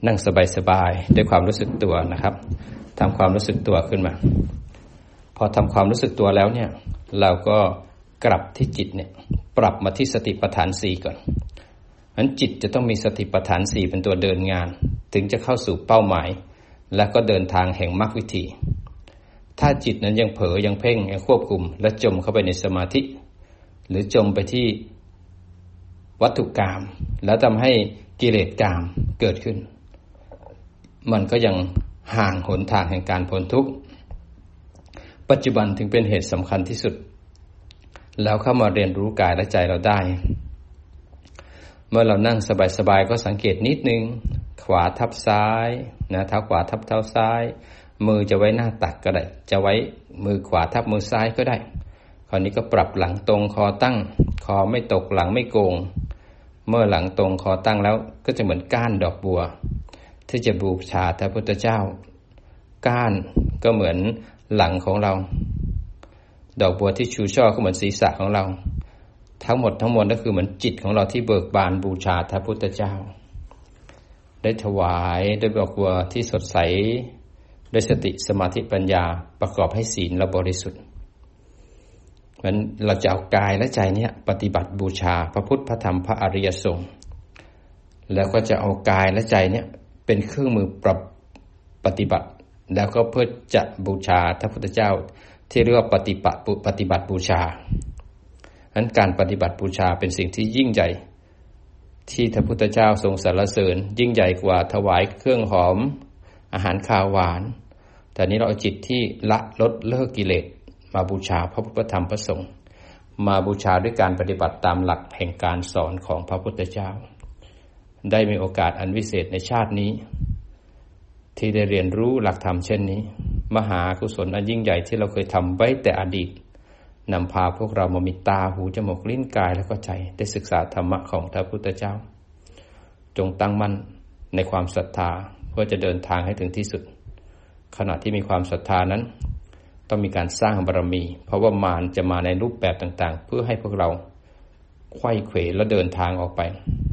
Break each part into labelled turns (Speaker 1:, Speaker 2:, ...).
Speaker 1: นั่งสบายๆด้วยความรู้สึกตัวนะครับทำความรู้สึกตัวขึ้นมาพอทำความรู้สึกตัวแล้วเนี่ยเราก็กลับที่จิตเนี่ยปรับมาที่สติปัฏฐาน4ก่อนงั้นจิตจะต้องมีสติปัฏฐาน4เป็นตัวเดินงานถึงจะเข้าสู่เป้าหมายและก็เดินทางแห่งมรรควิธีถ้าจิตนั้นยังเผลอยังเพ่งยังควบคุมและจมเข้าไปในสมาธิหรือจมไปที่วัตถุกรรมแล้วทำให้กิเลสกรรมเกิดขึ้นมันก็ยังห่างหนทางแห่งการพ้นทุกข์ปัจจุบันถึงเป็นเหตุสำคัญที่สุดแล้วเข้ามาเรียนรู้กายและใจเราได้เมื่อเรานั่งสบายๆก็สังเกตนิดนึงขวาทับซ้ายนะเท้าขวาทับเท้าซ้ายมือจะไว้หน้าตักก็ได้จะไว้มือขวาทับมือซ้ายก็ได้คราวนี้ก็ปรับหลังตรงคอตั้งคอไม่ตกหลังไม่โกงเมื่อหลังตรงคอตั้งแล้วก็จะเหมือนก้านดอกบัวที่จะบูชาพระพุทธเจ้าก้านก็เหมือนหลังของเราดอกบัวที่ชูช่อก็เหมือนศีรษะของเราทั้งหมดทั้งมวลก็คือเหมือนจิตของเราที่เบิกบานบูชาพระพุทธเจ้าได้ถวายด้วยดอกบัวที่สดใสด้วยสติสมาธิปัญญาประกอบให้ศีลเราบริสุทธิ์มันเราจะเอากายและใจเนี่ยปฏิบัติบูชาพระพุทธพระธรรมพระอริยสงฆ์แล้วก็จะเอากายและใจเนี่ยเป็นเครื่องมือปฏิบัติแล้วก็เพื่อจะบูชาพระพุทธเจ้าที่เรียกว่าปฏิบัติบูชานั้นการปฏิบัติบูชาเป็นสิ่งที่ยิ่งใหญ่ที่พระพุทธเจ้าทรงสรรเสริญยิ่งใหญ่กว่าถวายเครื่องหอมอาหารคาวหวานแต่นี้เราเอาจิตที่ละลดเลิกกิเลสมาบูชาพระพุทธธรรมพระสงฆ์มาบูชาด้วยการปฏิบัติตามหลักแห่งการสอนของพระพุทธเจ้าได้มีโอกาสอันวิเศษในชาตินี้ที่ได้เรียนรู้หลักธรรมเช่นนี้มหากุศลอันยิ่งใหญ่ที่เราเคยทำไว้แต่อดีตนำพาพวกเรามามีตาหูจมูกลิ้นกายและก็ใจได้ศึกษาธรรมะของพระพุทธเจ้าจงตั้งมั่นในความศรัทธาเพื่อจะเดินทางให้ถึงที่สุดขณะที่มีความศรัทธานั้นต้องมีการสร้างบารมีเพราะว่ามารจะมาในรูปแบบต่างๆเพื่อให้พวกเราไขว้เขวและเดินทางออกไป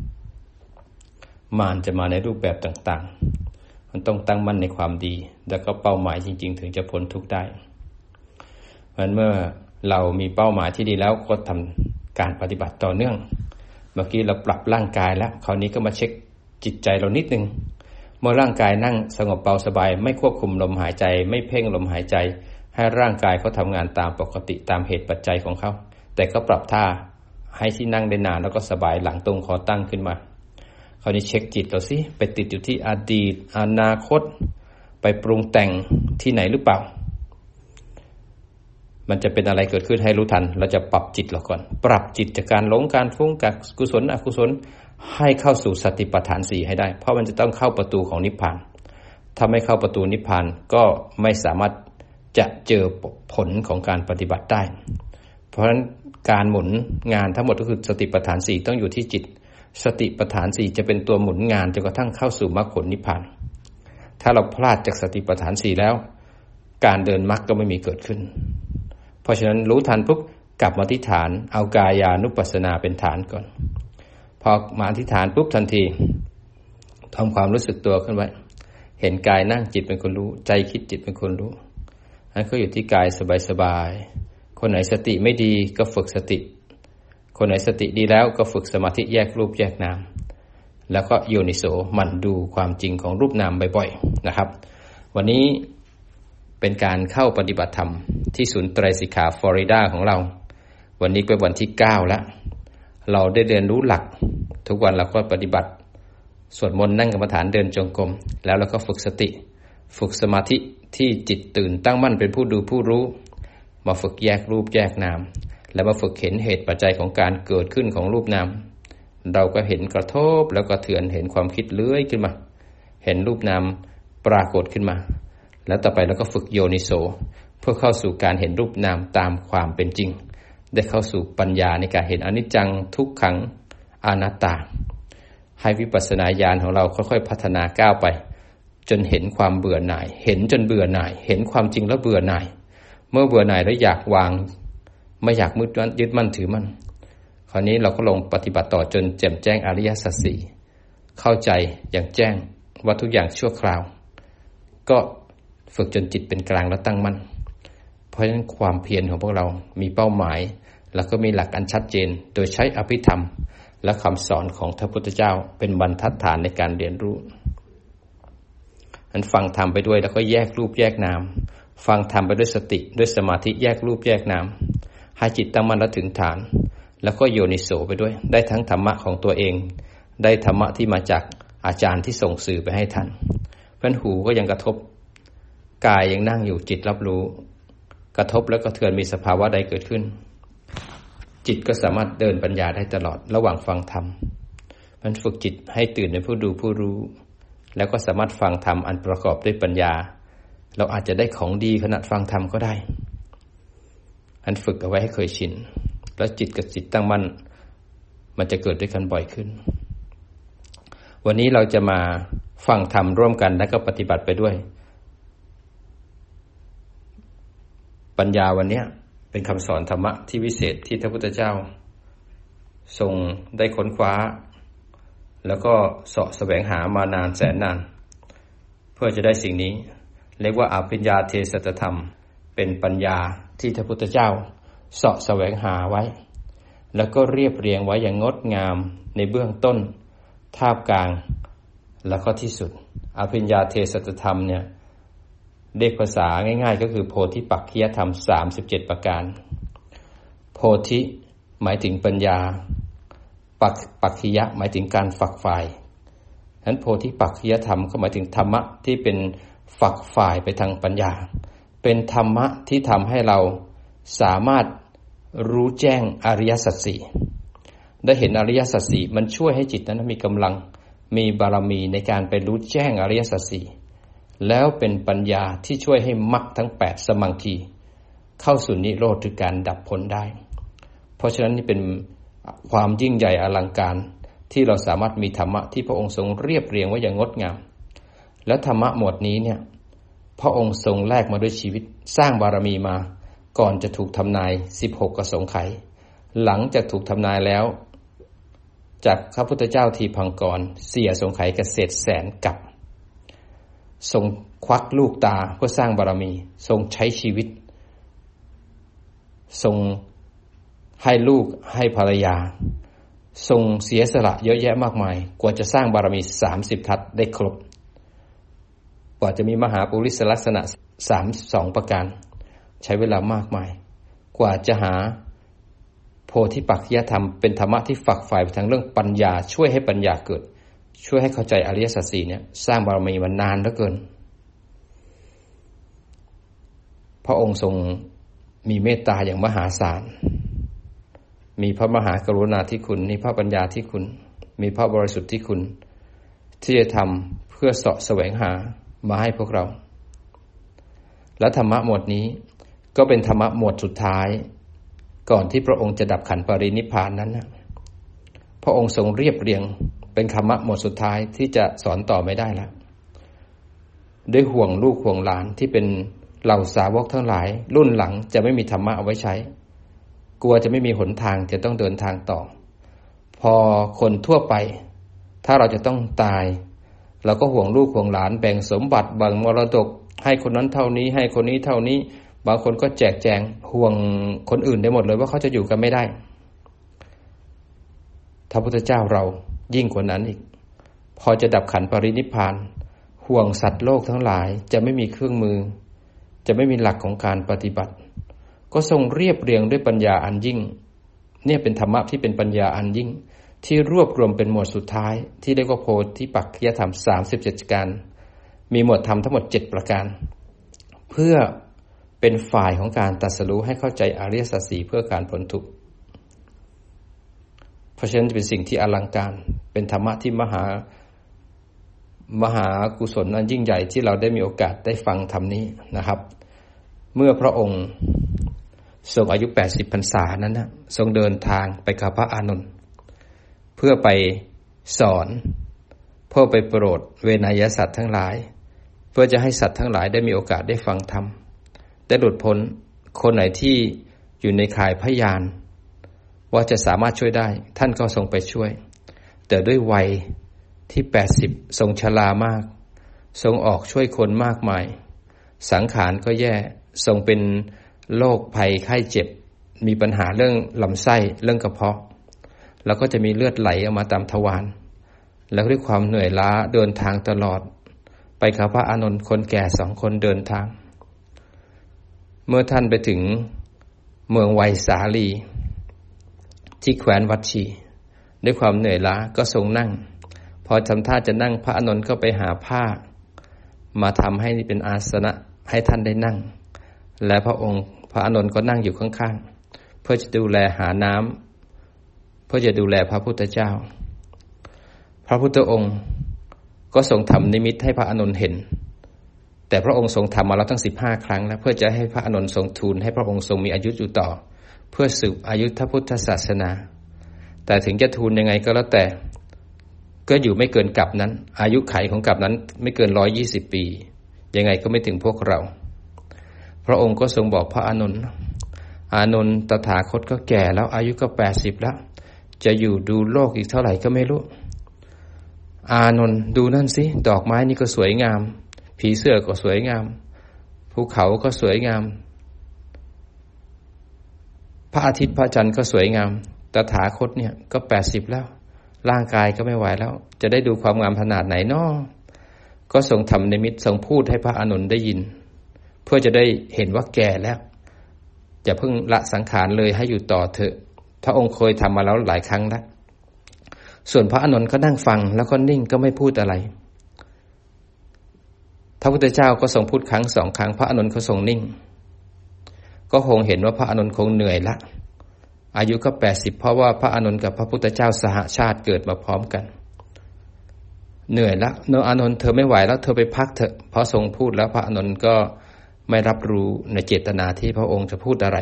Speaker 1: มารจะมาในรูปแบบต่างๆมันต้องตั้งมั่นในความดีแล้วก็เป้าหมายจริงๆถึงจะพ้นทุกข์ได้เพราะฉะนั้นเมื่อเรามีเป้าหมายที่ดีแล้วก็ทำการปฏิบัติต่อเนื่องเมื่อกี้เราปรับร่างกายแล้วคราวนี้ก็มาเช็คจิตใจเรานิดนึงเมื่อร่างกายนั่งสงบเบาสบายไม่ควบคุมลมหายใจไม่เพ่งลมหายใจให้ร่างกายเขาทำงานตามปกติตามเหตุปัจจัยของเขาแต่ก็ปรับท่าให้ที่นั่งได้นานแล้วก็สบายหลังตรงคอตั้งขึ้นมาคราวนี้เช็คจิตเราสิไปติดอยู่ที่อดีตอนาคตไปปรุงแต่งที่ไหนหรือเปล่ามันจะเป็นอะไรเกิดขึ้นให้รู้ทันเราจะปรับจิตเราก่อนปรับจิตจากการหลงการฟุ้งกับกุศลอกุศลให้เข้าสู่สติปัฏฐาน4ให้ได้เพราะมันจะต้องเข้าประตูของนิพพานถ้าไม่เข้าประตูนิพพานก็ไม่สามารถจะเจอผลของการปฏิบัติได้เพราะฉะนั้นการหมุนงานทั้งหมดก็คือสติปัฏฐาน4ต้องอยู่ที่จิตสติปัฏฐาน4จะเป็นตัวหมุนงานจนกระทั่งเข้าสู่มรรคผลนิพพานถ้าเราพลาดจากสติปัฏฐาน4แล้วการเดินมรรคก็ไม่มีเกิดขึ้นเพราะฉะนั้นรู้ทันปุ๊บกลับมาที่ฐานเอากายานุปัสสนาเป็นฐานก่อนพอมาที่ฐานปุ๊บทันทีทำความรู้สึกตัวขึ้นไว้เห็นกายนั่งจิตเป็นคนรู้ใจคิดจิตเป็นคนรู้นั่นก็อยู่ที่กายสบายๆคนไหนสติไม่ดีก็ฝึกสติคนไหนสติดีแล้วก็ฝึกสมาธิแยกรูปแยกนามแล้วก็โยนิโสหมั่นดูความจริงของรูปนามบ่อยๆนะครับวันนี้เป็นการเข้าปฏิบัติธรรมที่ศูนย์ไตรสิกขาฟลอริดาของเราวันนี้เป็นวันที่9แล้วเราได้เรียนรู้หลักทุกวันเราก็ปฏิบัติสวดมนต์นั่งกรรมฐานเดินจงกรมแล้วเราก็ฝึกสติฝึกสมาธิที่จิตตื่นตั้งมั่นเป็นผู้ดูผู้รู้มาฝึกแยกรูปแยกนามแล้วมาฝึกเห็นเหตุปัจจัยของการเกิดขึ้นของรูปนามเราก็เห็นกระทบแล้วก็เถื่อนเห็นความคิดเลื้อยขึ้นมาเห็นรูปนามปรากฏขึ้นมาแล้วต่อไปเราก็ฝึกโยนิโสเพื่อเข้าสู่การเห็นรูปนามตามความเป็นจริงได้เข้าสู่ปัญญาในการเห็นอนิจจังทุกขังอนัตตาให้วิปัสสนาญาณของเราค่อยๆพัฒนาก้าวไปจนเห็นความเบื่อหน่ายเห็นจนเบื่อหน่ายเห็นความจริงแล้วเบื่อหน่ายเมื่อเบื่อหน่ายแล้วอยากวางไม่อยากยึดมั่นถือมั่นคราวนี้เราก็ลงปฏิบัติต่อจนแจ่มแจ้งอริยสัจสี่เข้าใจอย่างแจ้งว่าทุกอย่างชั่วคราวก็ฝึกจนจิตเป็นกลางและตั้งมั่นเพราะฉะนั้นความเพียรของพวกเรามีเป้าหมายแล้วก็มีหลักอันชัดเจนโดยใช้อภิธรรมและคำสอนของพระพุทธเจ้าเป็นบรรทัดฐานในการเรียนรู้ฟังธรรมไปด้วยแล้วก็แยกรูปแยกนามฟังธรรมไปด้วยสติด้วยสมาธิแยกรูปแยกนามให้จิตตั้งมั่นและถึงฐานแล้วก็โยนิโสไปด้วยได้ทั้งธรรมะของตัวเองได้ธรรมะที่มาจากอาจารย์ที่ส่งสื่อไปให้ท่านเพราะหูก็ยังกระทบกายยังนั่งอยู่จิตรับรู้กระทบแล้วก็เทือนมีสภาวะใดเกิดขึ้นจิตก็สามารถเดินปัญญาได้ตลอดระหว่างฟังธรรมมันฝึกจิตให้ตื่นเป็นผู้ดูผู้รู้แล้วก็สามารถฟังธรรมอันประกอบด้วยปัญญาเราอาจจะได้ของดีขณะฟังธรรมก็ได้ฝึกเอาไว้ให้เคยชินแล้วจิตกับจิตตั้งมั่นมันจะเกิดด้วยกันบ่อยขึ้นวันนี้เราจะมาฟังธรรมร่วมกันและก็ปฏิบัติไปด้วยปัญญาวันนี้เป็นคำสอนธรรมะที่วิเศษที่พระพุทธเจ้าทรงได้ค้นคว้าแล้วก็เสาะแสวงหามานานแสนนานเพื่อจะได้สิ่งนี้เรียกว่าอภิญญาเทศธรรมเป็นปัญญาที่พระพุทธเจ้าเสาะแสวงหาไว้แล้วก็เรียบเรียงไว้อย่างงดงามในเบื้องต้นท่ามกลางแล้วก็ที่สุดอภิญญาเทศธรรมเนี่ยเรียกภาษาง่ายๆก็คือโพธิปักขิยธรรม37ประการโพธิหมายถึงปัญญาปักขิยะหมายถึงการฝักฝ่ายนั้นโพธิปักขิยธรรมก็หมายถึงธรรมะที่เป็นฝักฝ่ายไปทางปัญญาเป็นธรรมะที่ทำให้เราสามารถรู้แจ้งอริยสัจสี่ได้เห็นอริยสัจสี่มันช่วยให้จิตนั้นมีกำลังมีบารมีในการไปรู้แจ้งอริยสัจสี่แล้วเป็นปัญญาที่ช่วยให้มรรคทั้ง8สมังคีเข้าสู่นิโรธคือการดับพ้นได้เพราะฉะนั้นนี่เป็นความยิ่งใหญ่อลังการที่เราสามารถมีธรรมะที่พระองค์ทรงเรียบเรียงไว้อย่างงดงามและธรรมะหมวดนี้เนี่ยพระองค์ทรงแลกมาด้วยชีวิตสร้างบารมีมาก่อนจะถูกทำนาย16กสงไขยหลังจากถูกทำนายแล้วจากพระพุทธเจ้าทีพังกรเสียสงไขยเกษตรแสนกับทรงควักลูกตาเพื่อสร้างบารมีทรงใช้ชีวิตทรงให้ลูกให้ภรรยาทรงเสียสละเยอะแยะมากมายกว่าจะสร้างบารมี30ทัศได้ครบกว่าจะมีมหาปุริสลักษณะ32ประการใช้เวลามากมายกว่าจะหาโพธิปักขิยธรรมเป็นธรรมะที่ฝักใฝ่ไปทางเรื่องปัญญาช่วยให้ปัญญาเกิดช่วยให้เข้าใจอริยสัจสี่เนี่ยสร้างบารมีมานานเหลือเกินพระองค์ทรงมีเมตตาอย่างมหาศาลมีพระมหากรุณาธิคุณมีพระปัญญาธิคุณมีพระบริสุทธิ์ที่คุณที่จะทำเพื่อเสาะแสวงหามาให้พวกเราและธรรมะหมวดนี้ก็เป็นธรรมะหมวดสุดท้ายก่อนที่พระองค์จะดับขันธ์ปรินิพพานนั้นนะพระองค์ทรงเรียบเรียงเป็นธรรมะหมวดสุดท้ายที่จะสอนต่อไม่ได้แล้วด้วยห่วงลูกห่วงหลานที่เป็นเหล่าสาวกทั้งหลายรุ่นหลังจะไม่มีธรรมะเอาไว้ใช้กลัวจะไม่มีหนทางจะต้องเดินทางต่อพอคนทั่วไปถ้าเราจะต้องตายเราก็ห่วงลูกห่วงหลานแบ่งสมบัติแบ่งมรดกให้คนนั้นเท่านี้ให้คนนี้เท่านี้บางคนก็แจกแจงห่วงคนอื่นได้หมดเลยว่าเขาจะอยู่กันไม่ได้พระพุทธเจ้าเรายิ่งกว่านั้นอีกพอจะดับขันธ์ปรินิพพานห่วงสัตว์โลกทั้งหลายจะไม่มีเครื่องมือจะไม่มีหลักของการปฏิบัติก็ทรงเรียบเรียงด้วยปัญญาอันยิ่งเนี่ยเป็นธรรมะที่เป็นปัญญาอันยิ่งที่รวบรวมเป็นหมวดสุดท้ายที่เรียกว่าโพธิปักขิยธรรม37ประการมีหมวดธรรมทั้งหมด7ประการเพื่อเป็นฝ่ายของการตรัสรู้ให้เข้าใจอริยสัจสี่เพื่อการพ้นทุกข์เพราะฉะนั้นเป็นสิ่งที่อลังการเป็นธรรมะที่มหากุศลอันยิ่งใหญ่ที่เราได้มีโอกาสได้ฟังธรรมนี้นะครับเมื่อพระองค์ทรงอายุ80พรรษานั้นนะทรงเดินทางไปกับพระอานนท์เพื่อไปสอนเพื่อไปโปรดเวนยสัตว์ทั้งหลายเพื่อจะให้สัตว์ทั้งหลายได้มีโอกาสได้ฟังธรรมได้หลุดพ้นคนไหนที่อยู่ในข่ายพยานว่าจะสามารถช่วยได้ท่านก็ทรงไปช่วยแต่ด้วยวัยที่80ทรงชรามากทรงออกช่วยคนมากมายสังขารก็แย่ทรงเป็นโรคภัยไข้เจ็บมีปัญหาเรื่องลำไส้เรื่องกระเพาะแล้วก็จะมีเลือดไหลออกมาตามทวารแล้วด้วยความเหนื่อยล้าเดินทางตลอดไปกับพระอานนท์คนแก่2 คนเดินทางเมื่อท่านไปถึงเมืองไวสาลีที่แคว้นวัชชีด้วยความเหนื่อยล้าก็ทรงนั่งพอทำท่าจะนั่งพระอานนท์ก็ไปหาผ้ามาทำให้เป็นอาสนะให้ท่านได้นั่งและพระอานนท์ก็นั่งอยู่ข้างๆเพื่อจะดูแลหาน้ำเพื่อจะดูแลพระพุทธเจ้าพระพุทธองค์ก็ทรงทำนิมิตให้พระอานนท์เห็นแต่พระองค์ทรงทำมาแล้วทั้ง15 ครั้งแล้วเพื่อจะให้พระอานนท์ทรงทูลให้พระองค์ทรงมีอายุอยู่ต่อเพื่อสืบอายุพระพุทธศาสนาแต่ถึงจะทูลยังไงก็แล้วแต่ก็อยู่ไม่เกินกับนั้นอายุไขของกับนั้นไม่เกิน120 ปียังไงก็ไม่ถึงพวกเราพระองค์ก็ทรงบอกพระอานนท์ตถาคตก็แก่แล้วอายุก็80แล้วจะอยู่ดูโลกอีกเท่าไหร่ก็ไม่รู้อานนท์ดูนั่นสิดอกไม้นี่ก็สวยงามผีเสื้อก็สวยงามภูเขาก็สวยงามพระอาทิตย์พระจันทร์ก็สวยงามตถาคตเนี่ยก็80แล้วร่างกายก็ไม่ไหวแล้วจะได้ดูความงามขนาดไหนน้อก็ทรงทำนิมิตทรงพูดให้พระอานนท์ได้ยินเพื่อจะได้เห็นว่าแก่แล้วอย่าเพิ่งละสังขารเลยให้อยู่ต่อเถอะพระองค์เคยทำมาแล้วหลายครั้งแล้วส่วนพระอานนท์ก็นั่งฟังแล้วก็นิ่งก็ไม่พูดอะไรพระพุทธเจ้าก็ทรงพูดครั้ง2 ครั้งพระอานนท์ก็ทรงนิ่งก็คงเห็นว่าพระอานนท์คงเหนื่อยละอายุก็80เพราะว่าพระอานนท์กับพระพุทธเจ้าสหชาติเกิดมาพร้อมกันเหนื่อยละอานนท์เธอไม่ไหวแล้วเธอไปพักเถอะพอทรงพูดแล้วพระอานนท์ก็ไม่รับรู้ในเจตนาที่พระองค์จะพูดอะไร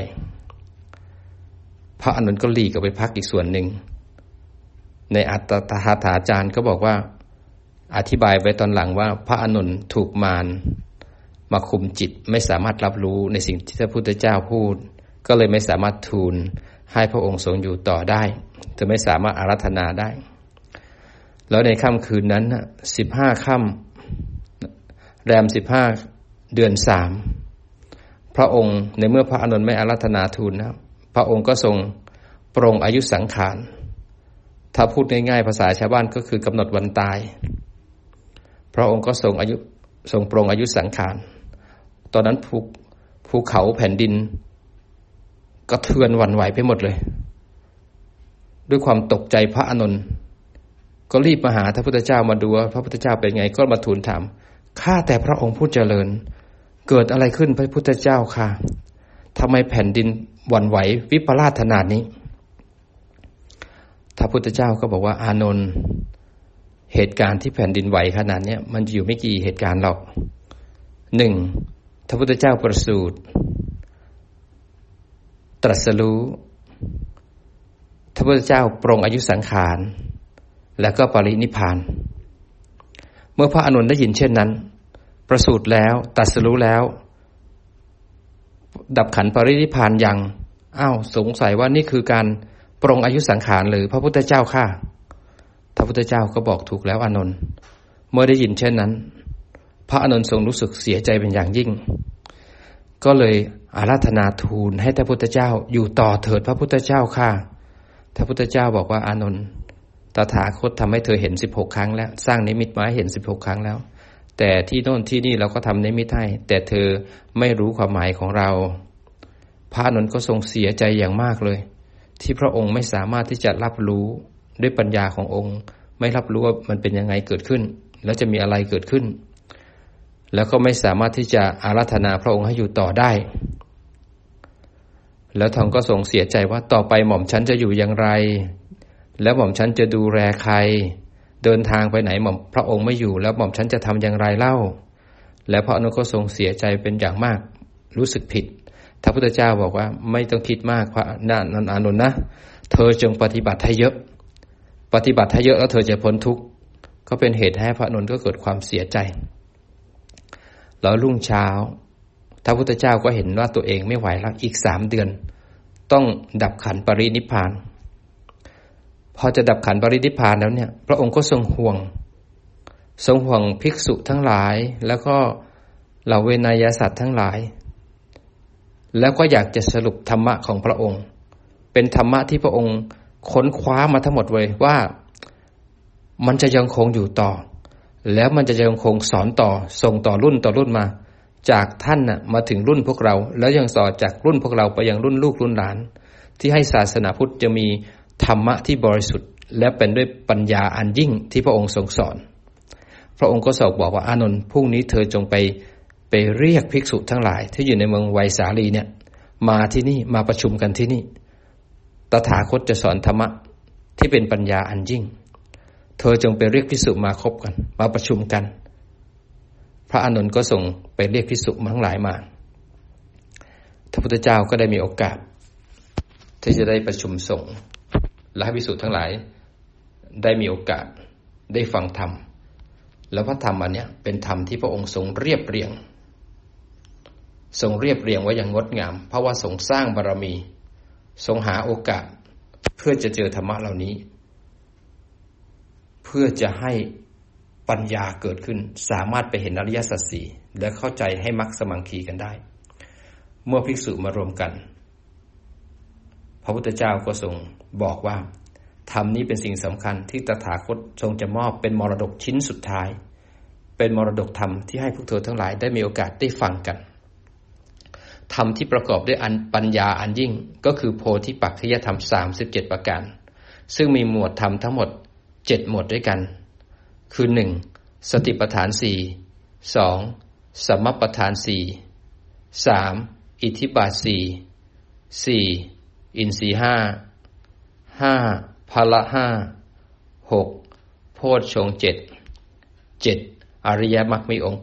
Speaker 1: พระอานนท์ก็หลีกออกไปพักอีกส่วนหนึ่งในอัตถกถาจารย์ก็บอกว่าอธิบายไว้ตอนหลังว่าพระอานนท์ถูกมารมาคุมจิตไม่สามารถรับรู้ในสิ่งที่พระพุทธเจ้าพูดก็เลยไม่สามารถทูลให้พระองค์ทรงอยู่ต่อได้เธอไม่สามารถอาราธนาได้แล้วในค่ำคืนนั้น15 ค่ำแรม15 เดือน 3พระองค์ในเมื่อพระอานนท์ไม่อาราธนาทูลนะพระองค์ก็ทรงปรงอายุสังขารถ้าพูดง่ายๆภาษาชาวบ้านก็คือกำหนดวันตายพระองค์ก็ทรงปรงอายุสังขารตอนนั้นภูเขาแผ่นดินก็เทือนหวั่นไหวไปหมดเลยด้วยความตกใจพระอานนท์ก็รีบมาหาพระพุทธเจ้ามาดูว่าพระพุทธเจ้าเป็นไงก็มาทูลถามข้าแต่พระองค์ผู้เจริญเกิดอะไรขึ้นพระพุทธเจ้าค่ะทำไมแผ่นดินหวั่นไหววิปลาสขนาดนี้พระพุทธเจ้าก็บอกว่าอานนท์เหตุการณ์ที่แผ่นดินไหวขนาดนี้มันอยู่ไม่กี่เหตุการณ์หรอก 1. พระพุทธเจ้าประสูติตรัสรู้พระพุทธเจ้าปรงอายุสังขารแล้วก็ปรินิพพานเมื่อพระอานนท์ได้ยินเช่นนั้นประสูติแล้วตรัสรู้แล้วดับขันธ์ปรินิพพานยังสงสัยว่านี่คือการปรงอายุสังขารหรือพระพุทธเจ้าค่ะพระพุทธเจ้าก็บอกถูกแล้วอานนท์เมื่อได้ยินเช่นนั้นพระอานนท์ทรงรู้สึกเสียใจเป็นอย่างยิ่งก็เลยอาราธนาทูลให้พระพุทธเจ้าอยู่ต่อเถิดพระพุทธเจ้าค่ะพระพุทธเจ้าบอกว่าอานนท์ตถาคตทำให้เธอเห็น16 ครั้งแล้วสร้างนิมิตมาให้เห็น16 ครั้งแล้วแต่ที่โน่นที่นี่เราก็ทำนิมิตให้แต่เธอไม่รู้ความหมายของเราพระอานนท์ก็ทรงเสียใจอย่างมากเลยที่พระองค์ไม่สามารถที่จะรับรู้ด้วยปัญญาขององค์ไม่รับรู้ว่ามันเป็นยังไงเกิดขึ้นแล้วจะมีอะไรเกิดขึ้นแล้วก็ไม่สามารถที่จะอาราธนาพระองค์ให้อยู่ต่อได้แล้วทองก็ทรงเสียใจว่าต่อไปหม่อมฉันจะอยู่อย่างไรแล้วหม่อมฉันจะดูแลใครเดินทางไปไหนพระองค์ไม่อยู่แล้วหม่อมฉันจะทำอย่างไรเล่าแล้วพระอานนท์ก็ทรงเสียใจเป็นอย่างมากรู้สึกผิดพระพุทธเจ้าบอกว่าไม่ต้องคิดมากพระอานนท์นะเธอจงปฏิบัติให้เยอะปฏิบัติให้เยอะแล้วเธอจะพ้นทุกข์ก็เป็นเหตุให้พระอานนท์ก็เกิดความเสียใจแล้วรุ่งเช้าพระพุทธเจ้าก็เห็นว่าตัวเองไม่ไหวแล้วอีก3 เดือนต้องดับขันธ์ปรินิพพานพอจะดับขันธ์ปรินิพพานแล้วเนี่ยพระองค์ก็ทรงห่วงทรงห่วงภิกษุทั้งหลายแล้วก็เหล่าเวนยสัตว์ทั้งหลายแล้วก็อยากจะสรุปธรรมะของพระองค์เป็นธรรมะที่พระองค์ค้นคว้ามาทั้งหมดเลยว่ามันจะยังคงอยู่ต่อแล้วมันจะยังคงสอนต่อส่งต่อรุ่นต่อรุ่นมาจากท่านมาถึงรุ่นพวกเราแล้วยังต่อจากรุ่นพวกเราไปยังรุ่นลูกรุ่นหลานที่ให้ศาสนาพุทธจะมีธรรมะที่บริสุทธิ์และเป็นด้วยปัญญาอันยิ่งที่พระองค์ทรงสอนพระองค์ก็ทรงบอกว่าอานนท์พรุ่งนี้เธอจงไปเรียกภิกษุทั้งหลายที่อยู่ในเมืองไวสาลีเนี่ยมาที่นี่มาประชุมกันที่นี่ตถาคตจะสอนธรรมะที่เป็นปัญญาอันยิ่งเธอจงไปเรียกภิกษุมาคบกันมาประชุมกันพระอานนท์ก็ส่งไปเรียกภิกษุทั้งหลายมาพระพุทธเจ้าก็ได้มีโอกาสที่จะได้ประชุมสงฆ์และให้ภิกษุทั้งหลายได้มีโอกาสได้ฟังธรรมแล้วพระธรรมอันนี้เป็นธรรมที่พระองค์ทรงเรียบเรียงไว้อย่างงดงามเพราะว่าทรงสร้างบารมีทรงหาโอกาสเพื่อจะเจอธรรมะเหล่านี้เพื่อจะให้ปัญญาเกิดขึ้นสามารถไปเห็นอริยสัจสี่และเข้าใจให้มรรคสมังคีกันได้เมื่อภิกษุมารวมกันพระพุทธเจ้าก็ทรงบอกว่าธรรมนี้เป็นสิ่งสำคัญที่ตถาคตทรงจะมอบเป็นมรดกชิ้นสุดท้ายเป็นมรดกธรรมที่ให้พวกเธอทั้งหลายได้มีโอกาสได้ฟังกันธรรมที่ประกอบด้วยปัญญาอันยิ่งก็คือโพธิปักขิยธรรม37ประการซึ่งมีหมวดธรรมทั้งหมด7หมวดด้วยกันคือ 1. สติปัฏฐาน 4 2. สัมมัปปทาน 4 3. อิทธิบาท 4 4. อินทรีย์ 5 5. พละ 5 6. โพชฌงค์ 7 7. อริยมรรคมีองค์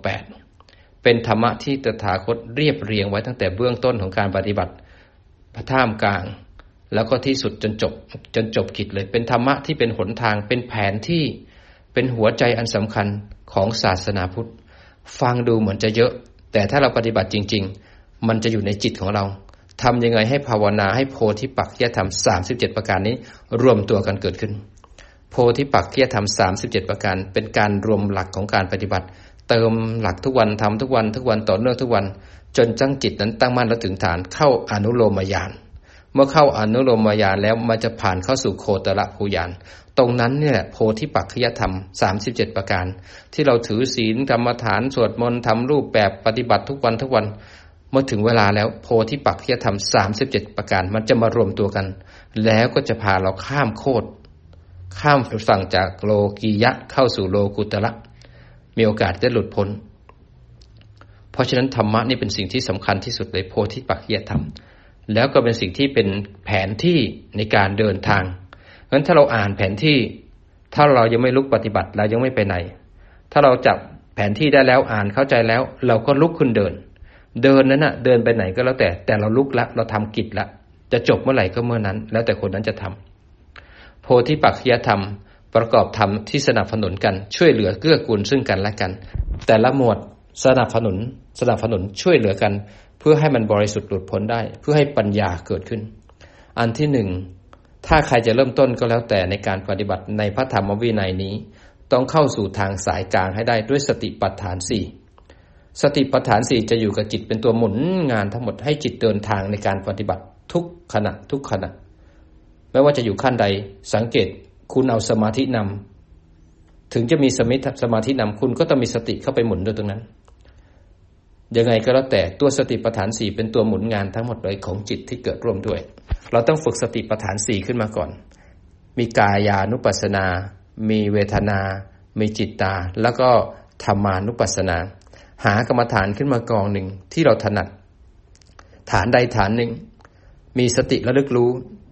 Speaker 1: 8เป็นธรรมะที่ตถาคตเรียบเรียงไว้ตั้งแต่เบื้องต้นของการปฏิบัติท่ามกลางแล้วก็ที่สุดจนจบกิจเลยเป็นธรรมะที่เป็นหนทางเป็นแผนที่เป็นหัวใจอันสำคัญของศาสนาพุทธฟังดูเหมือนจะเยอะแต่ถ้าเราปฏิบัติจริงๆมันจะอยู่ในจิตของเราทำยังไงให้ภาวนาให้โพธิปักขิยธรรม37ประการนี้รวมตัวกันเกิดขึ้นโพธิปักขิยธรรม37ประการเป็นการรวมหลักของการปฏิบัติเติมหลักทุกวันทำทุกวันต่อเนื่องทุกวันจนจังจิตนั้นตั้งมั่นและถึงฐานเข้าอนุโลมญาณเมื่อเข้าอนุโลมญาณแล้วมันจะผ่านเข้าสู่โคตรภูญาณตรงนั้นเนี่ยโพธิปักขิยธรรม37ประการที่เราถือศีลกรรมฐานสวดมนต์ทำรูปแบบปฏิบัติทุกวันเมื่อถึงเวลาแล้วโพธิปักขิยธรรม37ประการมันจะมารวมตัวกันแล้วก็จะพาเราข้ามโคตรข้ามฝั่งจากโลกียะเข้าสู่โลกุตระมีโอกาสได้หลุดพ้นเพราะฉะนั้นธรรมะนี่เป็นสิ่งที่สำคัญที่สุดเลยโพธิปักขิยธรรมแล้วก็เป็นสิ่งที่เป็นแผนที่ในการเดินทางงั้นถ้าเราอ่านแผนที่ถ้าเรายังไม่ลุกปฏิบัติเรายังไม่ไปไหนถ้าเราจับแผนที่ได้แล้วอ่านเข้าใจแล้วเราก็ลุกขึ้นเดินนั้นน่ะเดินไปไหนก็แล้วแต่เราลุกละเราทำกิจละจะจบเมื่อไหร่ก็เมื่อนั้นแล้วแต่คนนั้นจะทำโพธิปักขิยธรรมประกอบธรรมที่สนับสนุนกันช่วยเหลือเกื้อกูลซึ่งกันและกันแต่ละหมวดสนับสนุนช่วยเหลือกันเพื่อให้มันบริสุทธิ์หลุดพ้นได้เพื่อให้ปัญญาเกิดขึ้นอันที่1ถ้าใครจะเริ่มต้นก็แล้วแต่ในการปฏิบัติในพระธรรมวินัยนี้ต้องเข้าสู่ทางสายกลางให้ได้ด้วยสติปัฏฐาน4สติปัฏฐาน4จะอยู่กับจิตเป็นตัวหมุนงานทั้งหมดให้จิตเดินทางในการปฏิบัติทุกขณะไม่ว่าจะอยู่ขั้นใดสังเกตคุณเอาสมาธินำถึงจะมีสมาธินำคุณก็ต้องมีสติเข้าไปหมุนด้วยตรงนั้นยังไงก็แล้วแต่ตัวสติปัฏฐาน4เป็นตัวหมุนงานทั้งหมดเลยของจิตที่เกิดร่วมด้วยเราต้องฝึกสติปัฏฐาน4ขึ้นมาก่อนมีกายานุปัสสนามีเวทนามีจิตตาแล้วก็ธรรมานุปัสสนาหากรรมฐานขึ้นมากองหนึ่งที่เราถนัดฐานใดฐานหนึ่งมีสติระลึกรู้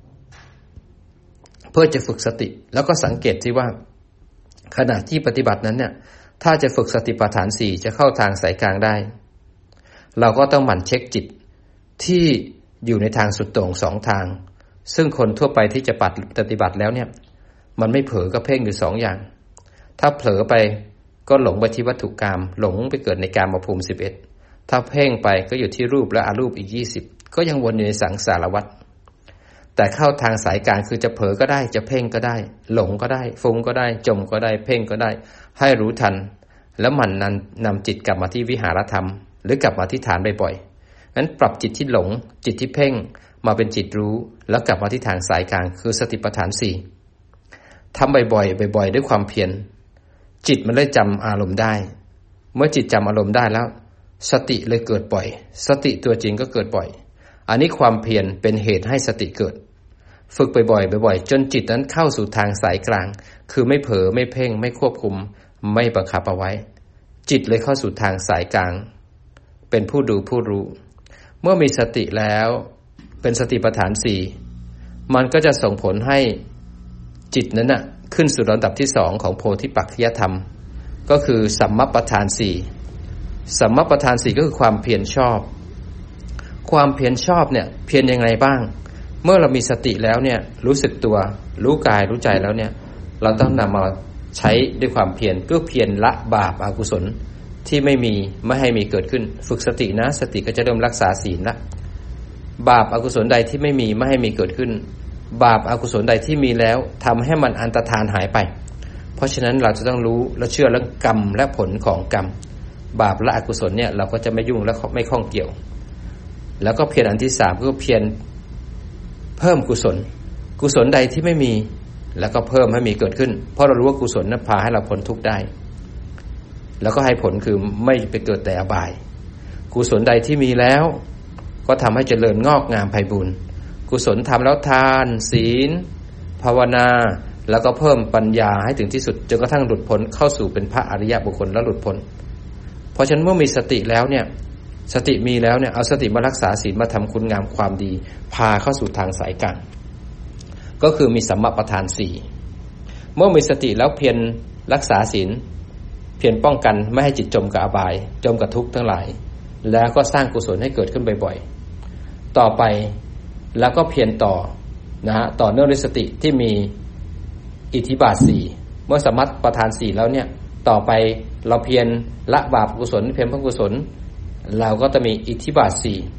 Speaker 1: เพื่อจะฝึกสติแล้วก็สังเกตที่ว่าขณะที่ปฏิบัตินั้นเนี่ยถ้าจะฝึกสติปัฏฐาน4จะเข้าทางสายกลางได้เราก็ต้องหมั่นเช็คจิตที่อยู่ในทางสุดโต่ง2ทางซึ่งคนทั่วไปที่จะปฏิบัติแล้วเนี่ยมันไม่เผลอก็เพ่งอยู่2อย่างถ้าเผลอไปก็หลงไปที่วัตถุกรรมหลงไปเกิดในกามภูมิ11ถ้าเพ่งไปก็อยู่ที่รูปและอรูปอีก20ก็ยังวนอยู่ในสังสารวัฏแต่เข้าทางสายกลางคือจะเผลอก็ได้จะเพ่งก็ได้หลงก็ได้ฟุ้งก็ได้จมก็ได้เพ่งก็ได้ให้รู้ทันแล้วมันนำจิตกลับมาที่วิหารธรรมหรือกลับมาที่ฐานบ่อยๆงั้นปรับจิตที่หลงจิตที่เพ่งมาเป็นจิตรู้แล้วกลับมาที่ทางสายกลางคือสติปัฏฐาน4ทำบ่อยๆบ่อยๆด้วยความเพียรจิตมันได้จำอารมณ์ได้เมื่อจิตจำอารมณ์ได้แล้วสติเลยเกิดบ่อยสติตัวจริงก็เกิดบ่อยอันนี้ความเพียรเป็นเหตุให้สติเกิดฝึกบ่อยๆบ่อยๆจนจิตนั้นเข้าสู่ทางสายกลางคือไม่เผลอไม่เพ่งไม่ควบคุมไม่บังคับเอาไว้จิตเลยเข้าสู่ทางสายกลางเป็นผู้ดูผู้รู้เมื่อมีสติแล้วเป็นสติปัฏฐาน4มันก็จะส่งผลให้จิตนั้นขึ้นสู่ระดับที่2ของโพธิปักขิยธรรมก็คือสัมมัปปทาน4สัมมัปปทาน4ก็คือความเพียรชอบความเพียรชอบเนี่ยเพียรยังไงบ้างเมื่อเรามีสติแล้วเนี่ยรู้สึกตัวรู้กายรู้ใจแล้วเนี่ยเราต้องนำมาใช้ด้วยความเพียรเพื่อเพียรละบาปอกุศลที่ไม่ให้มีเกิดขึ้นฝึกสตินะสติก็จะเริ่มรักษาศีลละบาปอกุศลใดที่ไม่ให้มีเกิดขึ้นบาปอกุศลใดที่มีแล้วทำให้มันอันตรธานหายไปเพราะฉะนั้นเราจะต้องรู้และเชื่อเรื่องกรรมและผลของกรรมบาปและอกุศลเนี่ยเราก็จะไม่ยุ่งและไม่ข้องเกี่ยวแล้วก็เพียรอันที่3ก็เพียรเพิ่มกุศลใดที่ไม่มีแล้วก็เพิ่มให้มีเกิดขึ้นเพราะเรารู้ว่ากุศลนั้นพาให้เราพ้นทุกข์ได้แล้วก็ให้ผลคือไม่ไปเกิดแต่อบายกุศลใดที่มีแล้วก็ทำให้เจริญงอกงามไพบูลย์กุศลทำแล้วทานศีลภาวนาแล้วก็เพิ่มปัญญาให้ถึงที่สุดจนกระทั่งหลุดพ้นเข้าสู่เป็นพระอริยบุคคลแล้วหลุดพ้นเพราะฉะนั้นเมื่อมีสติแล้วเนี่ยสติมีแล้วเนี่ยเอาสติมารักษาศีลมาทำคุณงามความดีพาเข้าสู่ทางสายกลางก็คือมีสัมมาประธาน4เมื่อมีสติแล้วเพียรรักษาศีลเพียรป้องกันไม่ให้จิตจมกับอบายจมกับทุกข์ทั้งหลายแล้วก็สร้างกุศลให้เกิดขึ้นบ่อยๆต่อไปแล้วก็เพียรต่อต่อเนื่องด้วยสติที่มีอิทธิบาท4เมื่อสัมมาประธาน4แล้วเนี่ยต่อไปเราเพียรละบาปกุศลเพียรเพิ่มกุศลเราก็จะมีอิทธิบาท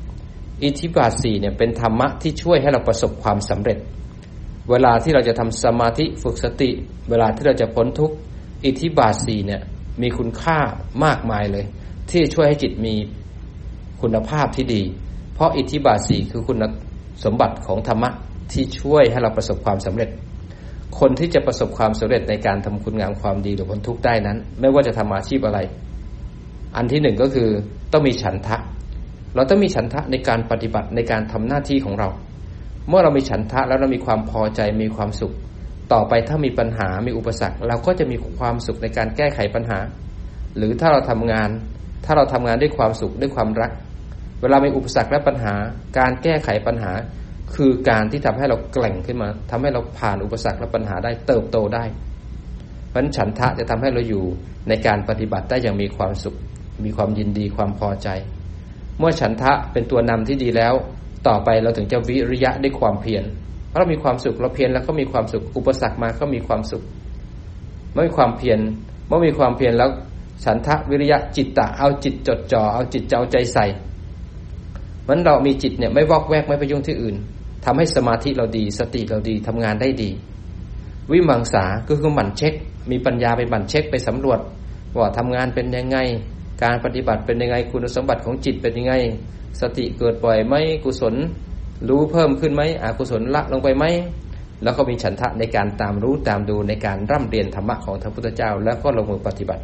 Speaker 1: 4อิทธิบาท4เนี่ยเป็นธรรมะที่ช่วยให้เราประสบความสำเร็จเวลาที่เราจะทำสมาธิฝึกสติเวลาที่เราจะพ้นทุกข์อิทธิบาท4เนี่ยมีคุณค่ามากมายเลยที่ช่วยให้จิตมีคุณภาพที่ดีเพราะอิทธิบาท4คือคุณสมบัติของธรรมะที่ช่วยให้เราประสบความสำเร็จคนที่จะประสบความสำเร็จในการทำคุณงามความดีหรือพ้นทุกข์ได้นั้นไม่ว่าจะทำอาชีพอะไรอันที่1ก็คือต้องมีฉันทะเราต้องมีฉันทะในการปฏิบัติในการทำหน้าที่ของเราเมื่อเรามีฉันทะแล้วเรามีความพอใจมีความสุขต่อไปถ้ามีปัญหามีอุปสรรคเราก็จะมีความสุขในการแก้ไขปัญหาหรือถ้าเราทำงานด้วยความสุขด้วยความรักเวลามีอุปสรรคและปัญหาการแก้ไขปัญหาคือการที่ทำให้เราแกร่งขึ้นมาทำให้เราผ่านอุปสรรคและปัญหาได้เติบโตได้เพราะฉะนั้นฉันทะจะทำให้เราอยู่ในการปฏิบัติได้อย่างมีความสุขมีความยินดีความพอใจเมื่อฉันทะเป็นตัวนำที่ดีแล้วต่อไปเราถึงจะวิริยะด้วยความเพียรเพราะเรามีความสุขเราเพียรแล้วก็มีความสุขอุปสรรคมาก็มีความสุขเมื่อมีความเพียรแล้วฉันทะวิริยะจิตตะเอาจิตจดจ่อเอาจิตเอาใจใส่มันเรามีจิตเนี่ยไม่วอกแวกไม่ไปยุ่งที่อื่นทำให้สมาธิเราดีสติเราดีทำงานได้ดีวิมังสาก็คือหมั่นเช็คมีปัญญาไปหมั่นเช็คไปสำรวจว่าทำงานเป็นยังไงการปฏิบัติเป็นยังไงคุณสมบัติของจิตเป็นยังไงสติเกิดบ่อยไหมกุศลรู้เพิ่มขึ้นไหมอกุศลละลงไปไหมแล้วก็มีฉันทะในการตามรู้ตามดูในการร่ำเรียนธรรมะของพระพุทธเจ้าแล้วก็ลงมือปฏิบัติ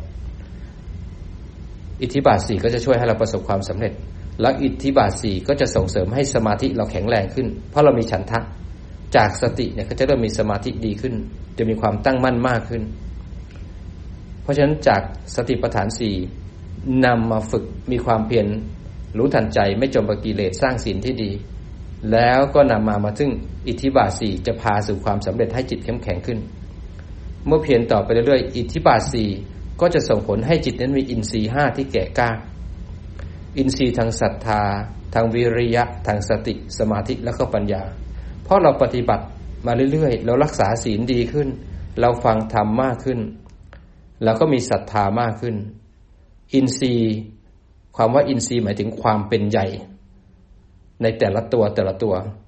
Speaker 1: อิทธิบาท4ก็จะช่วยให้เราประสบความสำเร็จแล้วอิทธิบาท4ก็จะส่งเสริมให้สมาธิเราแข็งแรงขึ้นเพราะเรามีฉันทะจากสติเนี่ยก็จะเริ่มมีสมาธิดีขึ้นจะมีความตั้งมั่นมากขึ้นเพราะฉะนั้นจากสติปัฏฐาน4นำมาฝึกมีความเพียรรู้ทันใจไม่จมกับกิเลสสร้างศีลที่ดีแล้วก็นำมาถึงอิทธิบาท4จะพาสู่ความสำเร็จให้จิตเข้มแข็งขึ้นเมื่อเพียรต่อไปเรื่อยๆอิทธิบาท4ก็จะส่งผลให้จิตนั้นมีอินทรีย์5ที่แก่กล้าอินทรีย์ทางศรัทธาทางวิริยะทางสติสมาธิและก็ปัญญาเพราะเราปฏิบัติมาเรื่อยๆเรารักษาศีลดีขึ้นเราฟังธรรมมากขึ้นเราก็มีศรัทธามากขึ้นอินทรีย์ความว่าอินทรีย์หมายถึงความเป็นใหญ่ในแต่ละตัว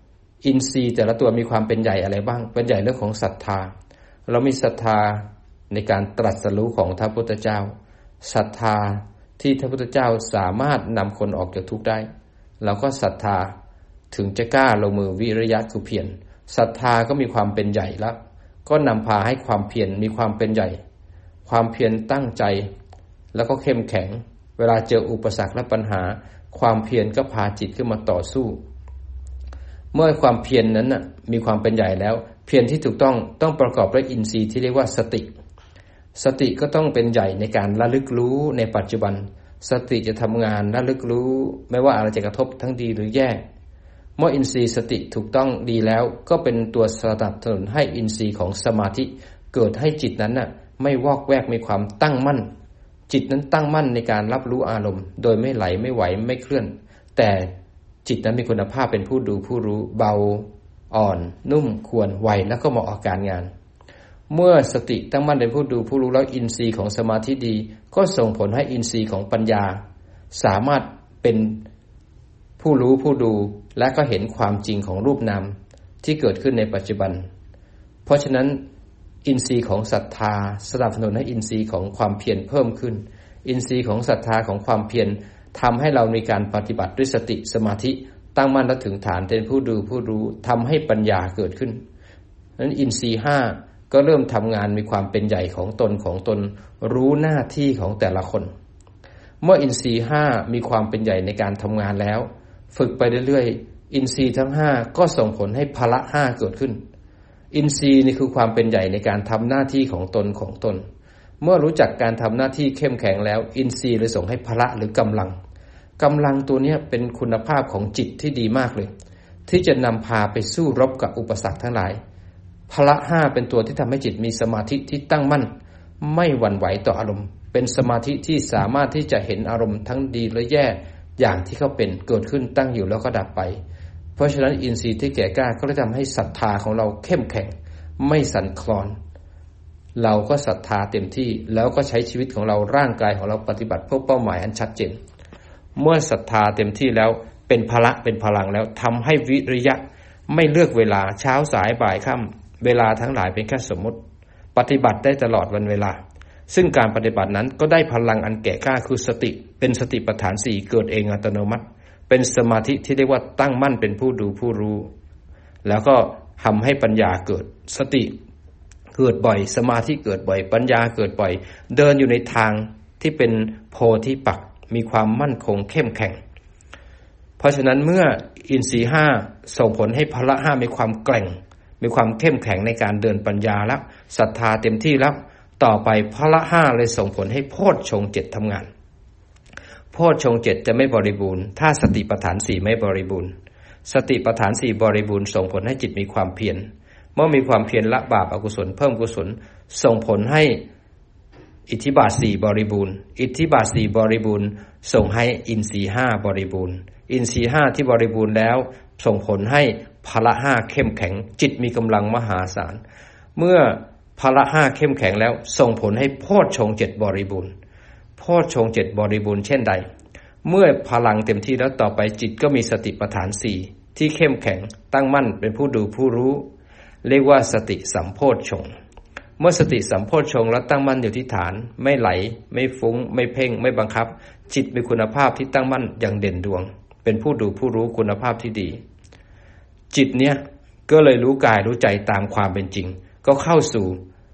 Speaker 1: อินทรีย์แต่ละตัวมีความเป็นใหญ่อะไรบ้างเป็นใหญ่เรื่องของศรัทธาเรามีศรัทธาในการตรัสรู้ของพระพุทธเจ้าศรัทธาที่พระพุทธเจ้าสามารถนำคนออกจากทุกข์ได้เราก็ศรัทธาถึงจะกล้าลงมือวิริยะคือเพียรศรัทธาก็มีความเป็นใหญ่แล้วก็นำพาให้ความเพียรมีความเป็นใหญ่ความเพียรตั้งใจแล้วก็เข้มแข็งเวลาเจออุปสรรคและปัญหาความเพียรก็พาจิตขึ้นมาต่อสู้เมื่อความเพียรนั้นมีความเป็นใหญ่แล้วเพียรที่ถูกต้องประกอบด้วยอินทรีย์ที่เรียกว่าสติก็ต้องเป็นใหญ่ในการระลึกรู้ในปัจจุบันสติจะทำงานระลึกรู้ไม่ว่าอะไรจะกระทบทั้งดีหรือแย่เมื่ออินทรีย์สติถูกต้องดีแล้วก็เป็นตัวสนับสนุนให้อินทรีย์ของสมาธิเกิดให้จิตนั้นไม่วอกแวกมีความตั้งมั่นจิตนั้นตั้งมั่นในการรับรู้อารมณ์โดยไม่ไหลไม่ไหวไม่เคลื่อนแต่จิตนั้นมีคุณภาพเป็นผู้ดูผู้รู้เบาอ่อนนุ่มควรไวแล้วก็เหมาะกับการงานเมื่อสติตั้งมั่นเป็นผู้ดูผู้รู้แล้วอินทรีย์ของสมาธิดีก็ส่งผลให้อินทรีย์ของปัญญาสามารถเป็นผู้รู้ผู้ดูและก็เห็นความจริงของรูปนามที่เกิดขึ้นในปัจจุบันเพราะฉะนั้นอินทรีย์ของศรัทธาสนับสนุนให้อินทรีย์ของความเพียรเพิ่มขึ้นอินทรีย์ของศรัทธาของความเพียรทำให้เราในการปฏิบัติด้วยสติสมาธิตั้งมั่นและถึงฐานเป็นผู้ดูผู้รู้ทำให้ปัญญาเกิดขึ้นนั้นอินทรีย์5ก็เริ่มทำงานมีความเป็นใหญ่ของตนรู้หน้าที่ของแต่ละคนเมื่ออินทรีย์5มีความเป็นใหญ่ในการทำงานแล้วฝึกไปเรื่อยๆอินทรีย์ทั้ง5ก็ส่งผลให้พละ5เกิดขึ้นอินทรีย์นี่คือความเป็นใหญ่ในการทำหน้าที่ของตนเมื่อรู้จักการทำหน้าที่เข้มแข็งแล้วอินทรีย์เลยส่งให้พละหรือกำลังตัวนี้เป็นคุณภาพของจิตที่ดีมากเลยที่จะนำพาไปสู้รบกับอุปสรรคทั้งหลายพละ5เป็นตัวที่ทำให้จิตมีสมาธิที่ตั้งมั่นไม่หวั่นไหวต่ออารมณ์เป็นสมาธิที่สามารถที่จะเห็นอารมณ์ทั้งดีและแย่อย่างที่เขาเป็นเกิดขึ้นตั้งอยู่แล้วก็ดับไปเพราะฉะนั้นอินทรีย์ที่แก่กล้าก็จะทำให้ศรัทธาของเราเข้มแข็งไม่สั่นคลอนเราก็ศรัทธาเต็มที่แล้วก็ใช้ชีวิตของเราร่างกายของเราปฏิบัติเพื่อเป้าหมายอันชัดเจนเมื่อศรัทธาเต็มที่แล้วเป็นพละเป็นพลังแล้วทำให้วิริยะไม่เลือกเวลาเช้าสายบ่ายค่ำเวลาทั้งหลายเป็นแค่สมมติปฏิบัติได้ตลอดวันเวลาซึ่งการปฏิบัตินั้นก็ได้พลังอันแก่กล้าคือสติเป็นสติปัฏฐาน4เกิดเองอัตโนมัติเป็นสมาธิที่เรียกว่าตั้งมั่นเป็นผู้ดูผู้รู้แล้วก็ทำให้ปัญญาเกิดสติเกิดบ่อยสมาธิเกิดบ่อยปัญญาเกิดบ่อยเดินอยู่ในทางที่เป็นโพธิปักษ์มีความมั่นคงเข้มแข็งเพราะฉะนั้นเมื่ออินทรีย์5ส่งผลให้พละ5มีความแกร่งมีความเข้มแข็งในการเดินปัญญาแล้วศรัทธาเต็มที่แล้วต่อไปพละ5เลยส่งผลให้โพชฌงค์7ทำงานโพชฌงค์7จะไม่บริบูรณ์ถ้าสติปัฏฐาน4ไม่บริบูรณ์สติปัฏฐาน4บริบูรณ์ส่งผลให้จิตมีความเพียรเมื่อมีความเพียรละบาปอกุศลเพิ่มกุศลส่งผลให้อิทธิบาท4บริบูรณ์อิทธิบาท4บริบูรณ์ส่งให้อินทรีย์5บริบูรณ์อินทรีย์5ที่บริบูรณ์แล้วส่งผลให้พละ5เข้มแข็งจิตมีกำลังมหาศาลเมื่อพละ5เข้มแข็งแล้วส่งผลให้โพชฌงค์7บริบูรณ์โพชฌงค์7บริบูรณ์เช่นใดเมื่อพลังเต็มที่แล้วต่อไปจิตก็มีสติปัฏฐาน4ที่เข้มแข็งตั้งมั่นเป็นผู้ดูผู้รู้เรียกว่าสติสัมโพชฌงค์เมื่อสติสัมโพชฌงค์แล้วตั้งมั่นอยู่ที่ฐานไม่ไหลไม่ฟุ้งไม่เพ่งไม่บังคับจิตมีคุณภาพที่ตั้งมั่นอย่างเด่นดวงเป็นผู้ดูผู้รู้คุณภาพที่ดีจิตเนี้ยก็เลยรู้กายรู้ใจตามความเป็นจริงก็เข้าสู่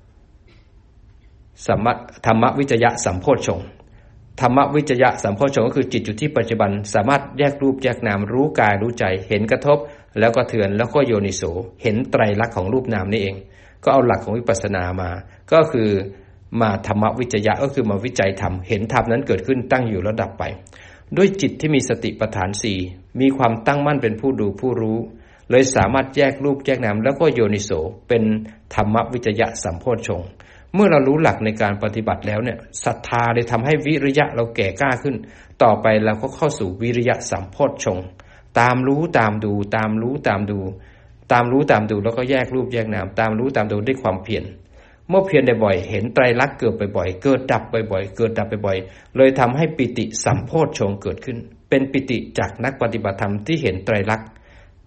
Speaker 1: ธรรมวิจยะสัมโพชฌงค์ธรรมวิจยะสัมโพชฌงค์ก็คือจิตอยู่ที่ปัจจุบันสามารถแยกรูปแยกนามรู้กายรู้ใจเห็นกระทบแล้วก็เถือนแล้วก็โยนิโสเห็นไตรลักษณ์ของรูปนามนี่เองก็เอาหลักของวิปัสสนามาก็คือมาธรรมวิจยะก็คือมาวิจัยธรรมเห็นธรรมนั้นเกิดขึ้นตั้งอยู่แล้วดับไปด้วยจิตที่มีสติปัฏฐาน4มีความตั้งมั่นเป็นผู้ดูผู้รู้เลยสามารถแยกรูปแยกนามแล้วก็โยนิโสเป็นธรรมวิจยะสัมโพชฌงค์เมื่อเรารู้หลักในการปฏิบัติแล้วเนี่ยศรัทธาเลยทำให้วิริยะเราแก่กล้าขึ้นต่อไปเราก็เข้าสู่วิริยะสัมโพชฌงค์ตามรู้ตามดูตามรู้ตามดูตามรู้ตามดูแล้วก็แยกรูปแยกนามตามรู้ตามดูด้วยความเพียรเมื่อเพียรบ่อยๆเห็นไตรลักษณ์เกิดบ่อยๆเกิดดับบ่อยๆเกิดดับบ่อยๆเลยทำให้ปิติสัมโพชฌงค์เกิดขึ้นเป็นปิติจากนักปฏิบัติธรรมที่เห็นไตรลักษณ์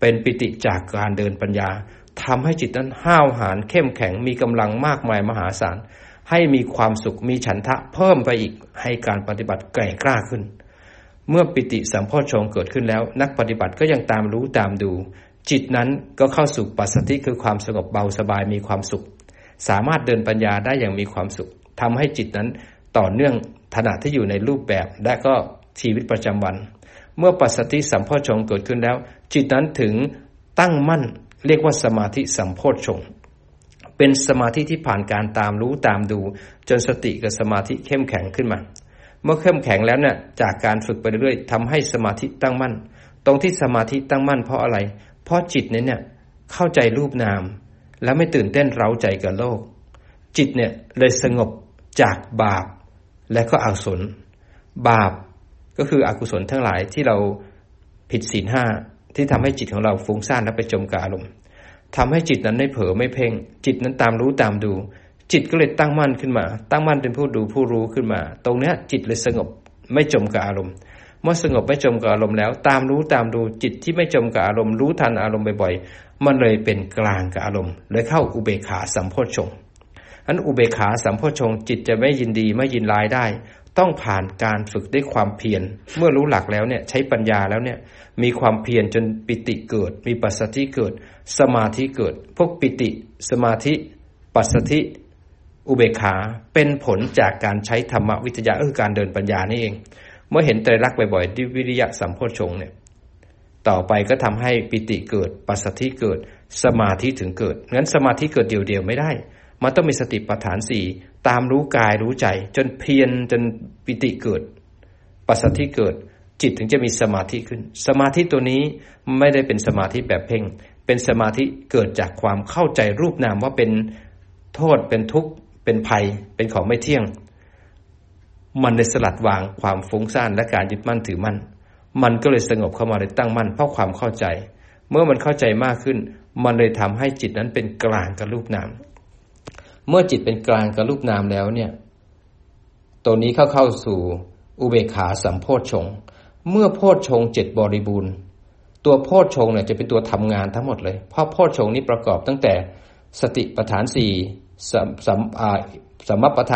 Speaker 1: เป็นปิติจากการเดินปัญญาทำให้จิตนั้นห้าวหาญเข้มแข็งมีกำลังมากมายมหาศาลให้มีความสุขมีฉันทะเพิ่มไปอีกให้การปฏิบัติแกร่งกล้าขึ้นเมื่อปิติสัมโพชฌงค์เกิดขึ้นแล้วนักปฏิบัติก็ยังตามรู้ตามดูจิตนั้นก็เข้าสู่ปัสสัทธิคือความสงบเบาสบายมีความสุขสามารถเดินปัญญาได้อย่างมีความสุขทำให้จิตนั้นต่อเนื่องขณะที่อยู่ในรูปแบบและก็ชีวิตประจำวันเมื่อปัสสัทธิสัมโพชฌงค์เกิดขึ้นแล้วจิตนั้นถึงตั้งมั่นเรียกว่าสมาธิสัมโพชฌงค์เป็นสมาธิที่ผ่านการตามรู้ตามดูจนสติกับสมาธิเข้มแข็งขึ้นมาเมื่อเข้มแข็งแล้วเนี่ยจากการฝึกไปเรื่อยๆทำให้สมาธิตั้งมั่นตรงที่สมาธิตั้งมั่นเพราะอะไรเพราะจิตเนี่ยเข้าใจรูปนามแล้วไม่ตื่นเต้นเร้าใจกับโลกจิตเนี่ยเลยสงบจากบาปและก็อกุศลบาปก็คืออกุศลทั้งหลายที่เราผิดศีล5ที่ทำให้จิตของเราฟุ้งซ่านและไปจมกับอารมณ์ทำให้จิตนั้นไม่เผลอไม่เพ่งจิตนั้นตามรู้ตามดูจิตก็เลยตั้งมั่นขึ้นมาตั้งมั่นเป็นผู้ดูผู้รู้ขึ้นมาตรงนี้จิตเลยสงบไม่จมกับอารมณ์เมื่อสงบไม่จมกับอารมณ์แล้วตามรู้ตามดูจิตที่ไม่จมกับอารมณ์รู้ทันอารมณ์บ่อยๆมันเลยเป็นกลางกับอารมณ์เลยเข้าอุเบกขาสัมโพชฌงค์อันอุเบกขาสัมโพชฌงค์จิตจะไม่ยินดีไม่ยินร้ายได้ต้องผ่านการฝึกด้วยความเพียรเมื่อรู้หลักแล้วเนี่ยใช้ปัญญาแล้วเนี่ยมีความเพียรจนปิติเกิดมีปัสสัทธิเกิดสมาธิเกิดพวกปิติสมาธิปัสสัทธิอุเบกขาเป็นผลจากการใช้ธรรมวิทยาคือการเดินปัญญานี่เองเมื่อเห็นไตรลักษณ์บ่อยๆด้วยวิริยะสัมโพชฌงค์เนี่ยต่อไปก็ทำให้ปิติเกิดปัสสัทธิเกิดสมาธิถึงเกิดงั้นสมาธิเกิดเดียวๆไม่ได้มันต้องมีสติปัฏฐาน4ตามรู้กายรู้ใจจนเพียรจนปิติเกิดปัสสัทธิเกิดจิตถึงจะมีสมาธิขึ้นสมาธิตัวนี้ไม่ได้เป็นสมาธิแบบเพ่งเป็นสมาธิเกิดจากความเข้าใจรูปนามว่าเป็นโทษเป็นทุกข์เป็นภัยเป็นของไม่เที่ยงมันได้สลัดวางความฟุ้งซ่านและการยึดมั่นถือมั่นมันก็เลยสงบเข้ามาเลยตั้งมั่นเพราะความเข้าใจเมื่อมันเข้าใจมากขึ้นมันเลยทำให้จิตนั้นเป็นกลางกับรูปนามเมื่อจิตเป็นกลางกับรูปนามแล้วเนี่ยตัวนี้เข้าสู่อุเบกขาสัมโพชฌงค์เมื่อโพชฌงค์7บริบูรณ์ตัวโพชฌงค์เนี่ยจะเป็นตัวทำงานทั้งหมดเลยเพราะโพชฌงค์นี้ประกอบตั้งแต่สติปัฏฐาน4สัมมัปปทาน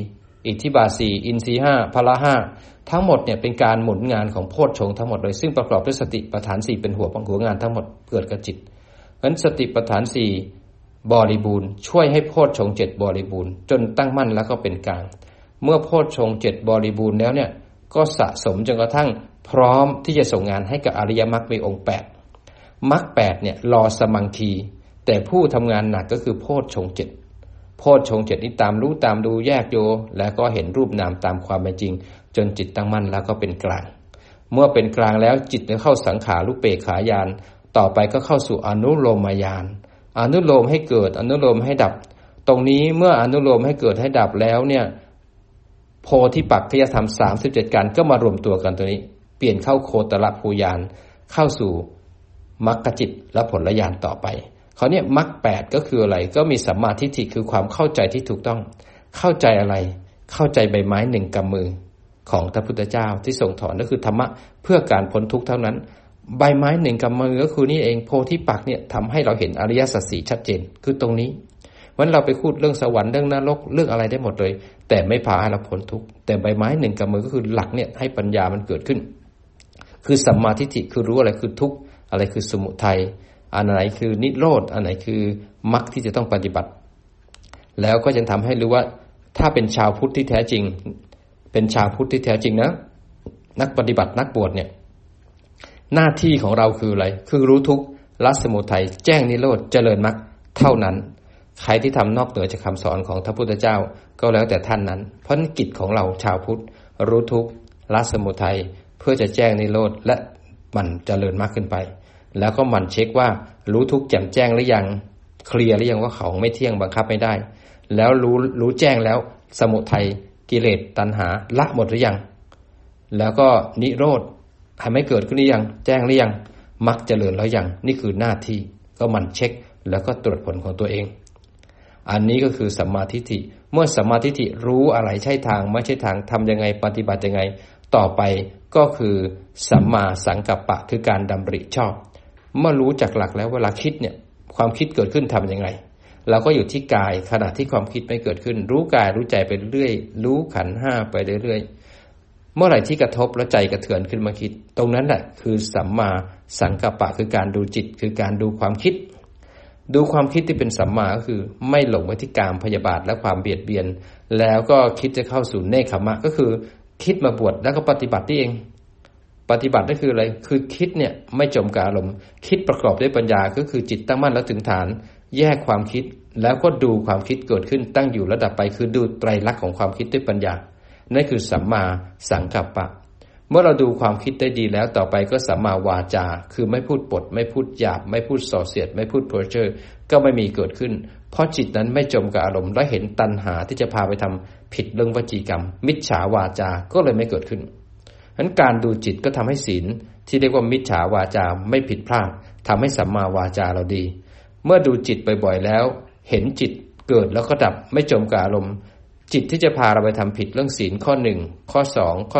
Speaker 1: 4อิทธิบาท4อินทรีย์5พละ5ทั้งหมดเนี่ยเป็นการหมุนงานของโพชฌงค์ทั้งหมดเลยซึ่งประกอบด้วยสติปัฏฐาน4เป็นหัวงานทั้งหมดเกิดกับจิตงั้นสติปัฏฐาน4บริบูรณ์ช่วยให้โพชฌงค์7บริบูรณ์จนตั้งมั่นแล้วก็เป็นกลางเมื่อโพชฌงค์7บริบูรณ์แล้วเนี่ยก็สะสมจนกระทั่งพร้อมที่จะส่งงานให้กับอริยมรรคมีองค์8มรรค8เนี่ยรอสมังคีแต่ผู้ทำงานหนักก็คือโพชฌงค์7โพชฌงค์7นี้ตามรู้ตามดูแยกโยแล้วก็เห็นรูปนามตามความเป็นจริงจนจิตตั้งมั่นแล้วก็เป็นกลางเมื่อเป็นกลางแล้วจิตจะเข้าสังขารุปเปกขายานต่อไปก็เข้าสู่อนุโลมญาณอนุโลมให้เกิดอนุโลมให้ดับตรงนี้เมื่ออนุโลมให้เกิดให้ดับแล้วเนี่ยโพธิปักขิยธรรม37การก็มารวมตัวกันตัวนี้เปลี่ยนเข้าโคตรภูญาณเข้าสู่มรรคจิตและผลญาณต่อไปเขาเนี่ยมรรค8ก็คืออะไรก็มีสัมมาทิฏฐิคือความเข้าใจที่ถูกต้องเข้าใจอะไรเข้าใจใบไม้1กำมือของพระพุทธเจ้าที่ทรงถอนก็คือธรรมะเพื่อการพ้นทุกข์เท่านั้นใบไม้1กำมือก็คือนี่เองโพธิปักขิยเนี่ยทำให้เราเห็นอริยสัจ4ชัดเจนคือตรงนี้วันเราไปพูดเรื่องสวรรค์เรื่องนรกเรื่องอะไรได้หมดเลยแต่ไม่พาให้เราพ้นทุกข์แต่ใบไม้1กำมือก็คือหลักเนี่ยให้ปัญญามันเกิดขึ้นคือสัมมาทิฏฐิคือรู้อะไรคือทุกข์อะไรคือสมุทัยอันไหนคือนิโรธอันไหนคือมรรคที่จะต้องปฏิบัติแล้วก็จะทำให้รู้ว่าถ้าเป็นชาวพุทธที่แท้จริงเป็นชาวพุทธที่แท้จริงนะนักปฏิบัตินักบวชเนี่ยหน้าที่ของเราคืออะไรคือรู้ทุกข์ละสมุทัยแจ้งนิโรธเจริญมรรคเท่านั้นใครที่ทำนอกเหนือจากคำสอนของพระพุทธเจ้าก็แล้วแต่ท่านนั้นเพราะกิจของเราชาวพุทธรู้ทุกข์ละสมุทัยเพื่อจะแจ้งนิโรธและมันเจริญมากขึ้นไปแล้วก็มันเช็คว่ารู้ทุกข์แจ่มแจ้งหรือยังเคลียร์หรือยังว่าของไม่เที่ยงบังคับไม่ได้แล้วรู้แจ้งแล้วสมุทัยกิเลสตัณหาละหมดหรือยังแล้วก็นิโรธให้ไม่เกิดขึ้นหรือยังแจ้งหรือยังมรรคเจริญแล้วยังนี่คือหน้าที่ก็มันเช็คแล้วก็ตรวจผลของตัวเองอันนี้ก็คือสัมมาทิฏฐิเมื่อสัมมาทิฏฐิรู้อะไรใช่ทางไม่ใช่ทางทำยังไงปฏิบัติยังไงต่อไปก็คือสัมมาสังกัปปะคือการดำริชอบเมื่อรู้จักหลักแล้วเวลาคิดเนี่ยความคิดเกิดขึ้นทำอย่างไรเราก็อยู่ที่กายขณะที่ความคิดไม่เกิดขึ้นรู้กายรู้ใจไปเรื่อยรู้ขันธ์ห้าไปเรื่อยเมื่อไหร่ที่กระทบแล้วใจกระเทือนขึ้นมาคิดตรงนั้นแหละคือสัมมาสังกัปปะคือการดูจิตคือการดูความคิดดูความคิดที่เป็นสัมมาก็คือไม่หลงไปที่กามพยาบาทและความเบียดเบียนแล้วก็คิดจะเข้าสู่เนคขมะก็คือคิดมาบวชแล้วก็ปฏิบัตินี่เองปฏิบัตินั่นคืออะไรคือคิดเนี่ยไม่จมกับอารมณ์คิดประกอบด้วยปัญญาก็คือจิตตั้งมั่นแล้วถึงฐานแยกความคิดแล้วก็ดูความคิดเกิดขึ้นตั้งอยู่ระดับไปคือดูไตรลักษณ์ของความคิดด้วยปัญญานั่นคือสัมมาสังกัปปะเมื่อเราดูความคิดได้ดีแล้วต่อไปก็สัมมาวาจาคือไม่พูดปดไม่พูดหยาบไม่พูดส่อเสียดไม่พูดเพ้อเจ้อก็ไม่มีเกิดขึ้นเพราะจิตนั้นไม่จมกับอารมณ์และเห็นตัณหาที่จะพาไปทำผิดเรื่องวจีกรรมมิจฉาวาจาก็เลยไม่เกิดขึ้นฉะนั้นการดูจิตก็ทำให้ศีลที่เรียกว่ามิจฉาวาจาไม่ผิดพลาดทำให้สัมมาวาจาเราดีเมื่อดูจิตบ่อยๆแล้วเห็นจิตเกิดแล้วก็ดับไม่จมกับอารมณ์จิตที่จะพาเราไปทำผิดเรื่องศีลข้อ1ข้อ2ข้อ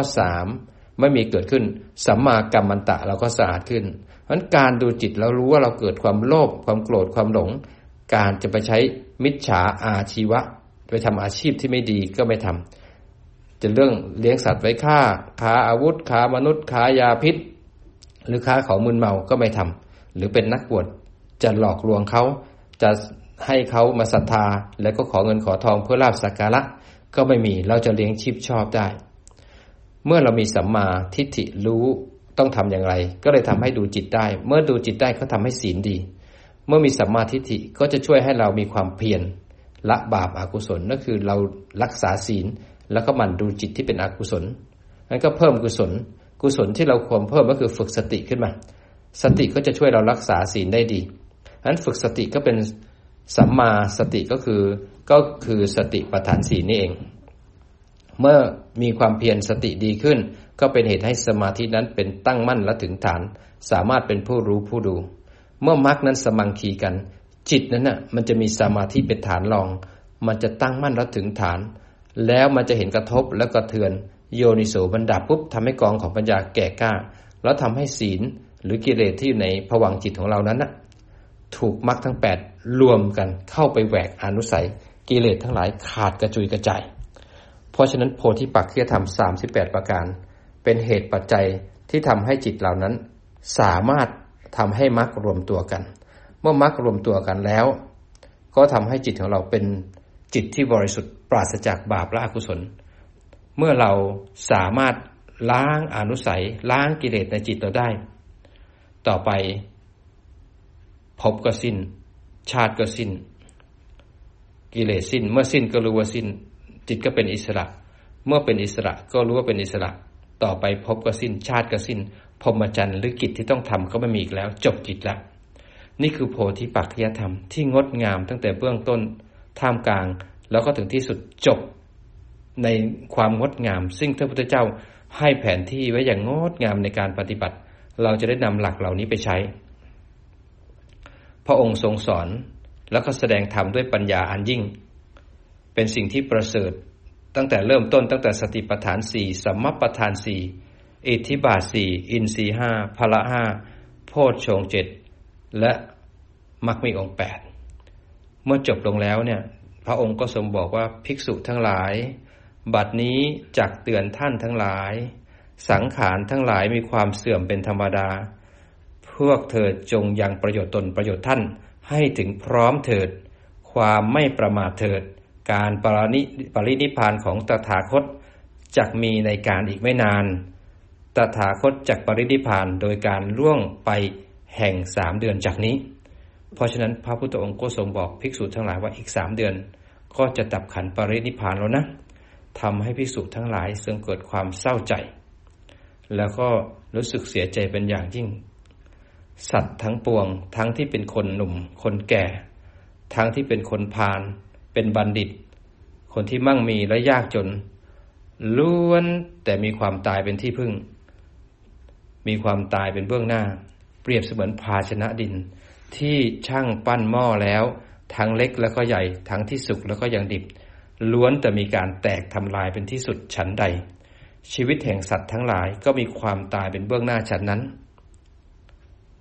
Speaker 1: 3ไม่มีเกิดขึ้นสัมมากัมมันตะเราก็สะอาดขึ้นเพราะฉะนั้นการดูจิตแล้วรู้ว่าเราเกิดความโลภความโกรธความหลงการจะไปใช้มิจฉาอาชีวะไปทำอาชีพที่ไม่ดีก็ไม่ทำจะเรื่องเลี้ยงสัตว์ไว้ฆ่าอาวุธค้ามนุษย์ค้ายาพิษหรือค้าของมึนเมาก็ไม่ทำหรือเป็นนักบวชจะหลอกลวงเขาจะให้เขามาศรัทธาแล้วก็ขอเงินขอทองเพื่อลาภสักการะก็ไม่มีเราจะเลี้ยงชีพชอบได้เมื่อเรามีสัมมาทิฏฐิรู้ต้องทำอย่างไรก็เลยทำให้ดูจิตได้เมื่อดูจิตได้ก็ทำให้ศีลดีเมื่อมีสัมมาทิฏฐิก็จะช่วยให้เรามีความเพียรละบาปอกุศลนั่นคือเรารักษาศีลแล้วก็หมั่นดูจิตที่เป็นอกุศลนั้นก็เพิ่มกุศลที่เราควรเพิ่มก็คือฝึกสติขึ้นมาสติก็จะช่วยเรารักษาศีลได้ดีนั้นฝึกสติก็เป็นสัมมาสติก็คือสติปัฏฐานศีลนี่เองเมื่อมีความเพียรสติดีขึ้นก็เป็นเหตุให้สมาธินั้นเป็นตั้งมั่นและถึงฐานสามารถเป็นผู้รู้ผู้ดูเมื่อมรรคนั้นสมังคีกันจิตนั้นน่ะมันจะมีสมาธิเป็นฐานรองมันจะตั้งมั่นและถึงฐานแล้วมันจะเห็นกระทบและกระเทือนโยนิโสบันดาปุ๊บทำให้กองของปัญญาแก่กล้าแล้วทำให้ศีลหรือกิเลสที่อยู่ในภวังค์จิตของเรานั้นน่ะถูกมรรคทั้ง8รวมกันเข้าไปแหวกอนุสัยกิเลสทั้งหลายขาดกระจุยกระจายเพราะฉะนั้นโพธิปักขิยธรรม38ประการเป็นเหตุปัจจัยที่ทำให้จิตเหล่านั้นสามารถทำให้มรรครวมตัวกันเมื่อมรรครวมตัวกันแล้วก็ทำให้จิตของเราเป็นจิตที่บริสุทธิ์ปราศจากบาปและอกุศลเมื่อเราสามารถล้างอนุสัยล้างกิเลสในจิตเราได้ต่อไปภพก็สิ้นชาติก็สิ้นกิเลสสิ้นเมื่อสิ้นก็รู้ว่าสิ้นจิตก็เป็นอิสระเมื่อเป็นอิสระก็รู้ว่าเป็นอิสระต่อไปภพก็สิ้นชาติก็สิ้นพรหมจรรย์หรือกิจที่ต้องทำก็ไม่มีอีกแล้วจบกิจแล้วนี่คือโพธิปักขิยธรรมที่งดงามตั้งแต่เบื้องต้นท่ามกลางแล้วก็ถึงที่สุดจบในความงดงามซึ่งพระพุทธเจ้าให้แผนที่ไว้อย่างงดงามในการปฏิบัติเราจะได้นำหลักเหล่านี้ไปใช้พระองค์ทรงสอนแล้วก็แสดงธรรมด้วยปัญญาอันยิ่งเป็นสิ่งที่ประเสริฐตั้งแต่เริ่มต้นตั้งแต่สติปัฏฐาน4สัมมัปปทาน4อิทธิบาท4อินทรีย์5พละ5โพชฌงค์7และมรรคมีองค์8เมื่อจบลงแล้วเนี่ยพระองค์ก็ทรงบอกว่าภิกษุทั้งหลายบัดนี้จักเตือนท่านทั้งหลายสังขารทั้งหลายมีความเสื่อมเป็นธรรมดาพวกเธอจงยังประโยชน์ตนประโยชน์ท่านให้ถึงพร้อมเถิดความไม่ประมาทเถิดการปรินิพพานของตถาคตจักมีในการอีกไม่นานตถาคตจักปรินิพพานโดยการล่วงไปแห่ง3เดือนจากนี้เพราะฉะนั้นพระพุทธองค์ก็ทรงบอกภิกษุทั้งหลายว่าอีก3เดือนก็จะดับขันธ์ปรินิพพานแล้วนะทำให้ภิกษุทั้งหลายทรงเกิดความเศร้าใจแล้วก็รู้สึกเสียใจเป็นอย่างยิ่งสัตว์ทั้งปวงทั้งที่เป็นคนหนุ่มคนแก่ทั้งที่เป็นคนพาลเป็นบัณฑิตคนที่มั่งมีและยากจนล้วนแต่มีความตายเป็นที่พึ่งมีความตายเป็นเบื้องหน้าเปรียบเสมือนภาชนะดินที่ช่างปั้นหม้อแล้วทั้งเล็กแล้วก็ใหญ่ทั้งที่สุกแล้วก็ยังดิบล้วนแต่มีการแตกทำลายเป็นที่สุดฉันใดชีวิตแห่งสัตว์ทั้งหลายก็มีความตายเป็นเบื้องหน้าฉันนั้น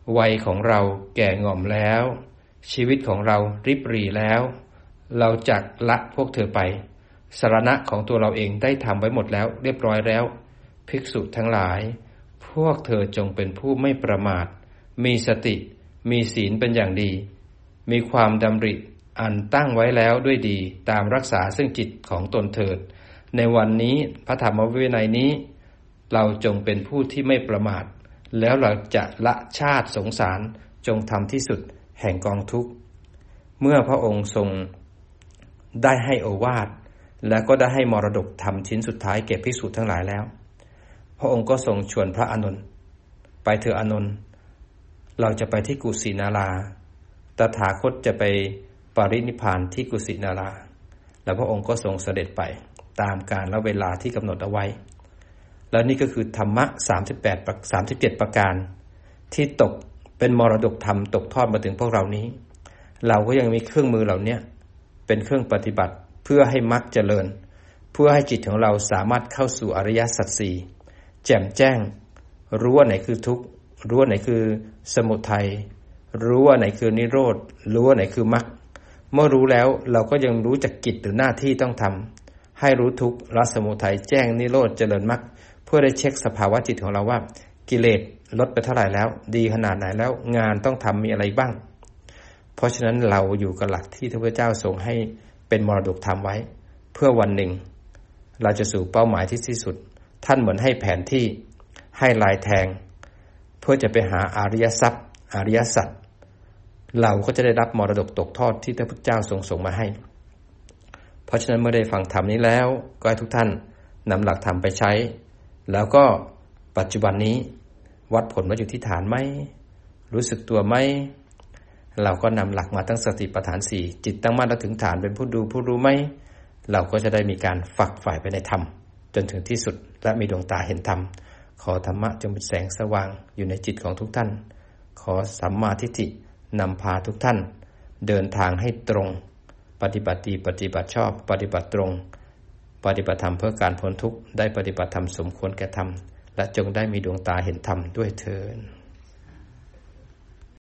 Speaker 1: วัยของเราแก่ง่อมแล้วชีวิตของเราริบหรี่แล้วเราจักละพวกเธอไปสรณะของตัวเราเองได้ทำไว้หมดแล้วเรียบร้อยแล้วภิกษุทั้งหลายพวกเธอจงเป็นผู้ไม่ประมาทมีสติมีศีลเป็นอย่างดีมีความดำริอันตั้งไว้แล้วด้วยดีตามรักษาซึ่งจิตของตนเถิดในวันนี้พระธรรมวินัยนี้เราจงเป็นผู้ที่ไม่ประมาทแล้วเราจะละชาติสงสารจงทำที่สุดแห่งกองทุกข์เมื่อพระองค์ทรงได้ให้โอวาทและก็ได้ให้มรดกธรรมชิ้นสุดท้ายแก่ภิกษุทั้งหลายแล้วพระองค์ก็ทรงชวนพระอานนท์ไปเถอะอานนท์เราจะไปที่กุสินาราตถาคตจะไปปรินิพพานที่กุสินาราแล้วพระองค์ก็ทรงเสด็จไปตามกาลและเวลาที่กำหนดเอาไว้แล้วนี่ก็คือธรรมะ37ประการที่ตกเป็นมรดกธรรมตกทอดมาถึงพวกเรานี้เราก็ยังมีเครื่องมือเหล่านี้เป็นเครื่องปฏิบัติเพื่อให้มรรคเจริญเพื่อให้จิตของเราสามารถเข้าสู่อริยสัจสี่แจ่มแจ้งรู้ว่าไหนคือทุกข์รู้ว่าไหนคือสมุทัยรู้ว่าไหนคือนิโรธรู้ว่าไหนคือมรรคเมื่อรู้แล้วเราก็ยังรู้จักกิจหรือหน้าที่ต้องทำให้รู้ทุกข์ละสมุทัยแจ้งนิโรธเจริญมรรคเพื่อได้เช็คสภาวะจิตของเราว่ากิเลสลดไปเท่าไหร่แล้วดีขนาดไหนแล้วงานต้องทำมีอะไรบ้างเพราะฉะนั้นเราอยู่กับหลักที่พระพุทธเจ้าทรงให้เป็นมรดกธรรมไว้เพื่อวันหนึ่งเราจะสู่เป้าหมายที่สุดท่านเหมือนให้แผนที่ให้ลายแทงเพื่อจะไปหาอริยทรัพย์อริยสัจเราก็จะได้รับมรดกตกทอดที่พระพุทธเจ้าทรงส่งมาให้เพราะฉะนั้นเมื่อได้ฟังธรรมนี้แล้วก็ให้ทุกท่านนำหลักธรรมไปใช้แล้วก็ปัจจุบันนี้วัดผลมาอยู่ที่ฐานไหมรู้สึกตัวไหมเราก็นำหลักมาตั้งสติปัฏฐาน4จิตตั้งมั่นและถึงฐานเป็นผู้ดูผู้รู้ไหมเราก็จะได้มีการฝักใฝ่ไปในธรรมจนถึงที่สุดและมีดวงตาเห็นธรรมขอธรรมะจงเป็นแสงสว่างอยู่ในจิตของทุกท่านขอสัมมาทิฏฐินำพาทุกท่านเดินทางให้ตรงปฏิบัติดีปฏิบัติชอบปฏิบัติตรงปฏิบัติธรรมเพื่อการพ้นทุกข์ได้ปฏิบัติธรรมสมควรแก่ธรรมและจงได้มีดวงตาเห็นธรรมด้วยเถิด